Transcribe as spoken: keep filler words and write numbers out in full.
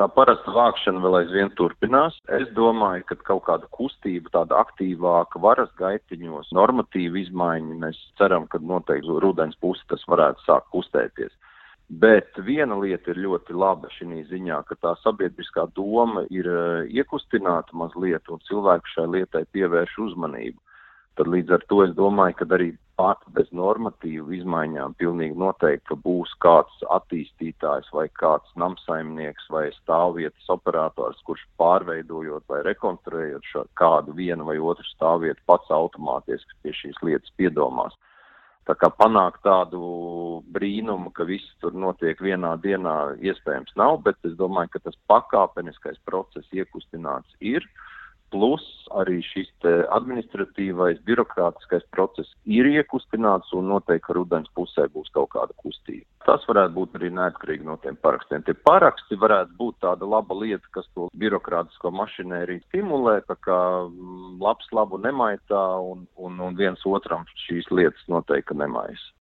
Tā parasta vākšana vēl aizvien turpinās. Es domāju, ka kaut kāda kustība, tāda aktīvāka varas gaitiņos, normatīva izmaiņa, mēs ceram, ka noteikti rudens pusi tas varētu sākt kustēties. Bet viena lieta ir ļoti laba šī ziņā, ka tā sabiedriskā doma ir iekustināta mazliet un cilvēku šai lietai pievērš uzmanību. Tad līdz ar to es domāju, ka arī pat bez normatīvu izmaiņām pilnīgi noteikti, ka būs kāds attīstītājs vai kāds namsaimnieks vai stāvvietas operators, kurš pārveidojot vai rekonstruējot šo kādu vienu vai otru stāvvietu pats automātiski pie šīs lietas piedomās. Tā kā panākt tādu brīnumu, ka viss tur notiek vienā dienā, iespējams nav, bet es domāju, ka tas pakāpeniskais process iekustināts ir. Plus arī šis te administratīvais, birokrātiskais process ir iekustināts un noteikti, ka rudens pusē būs kaut kāda kustība. Tas varētu būt arī neatkarīgi no tiem parakstiem. Tie paraksti varētu būt tāda laba lieta, kas to birokrātisko mašinēriju stimulē, tā kā labs labu nemaitā un, un, un viens otram šīs lietas noteikti nemaisa.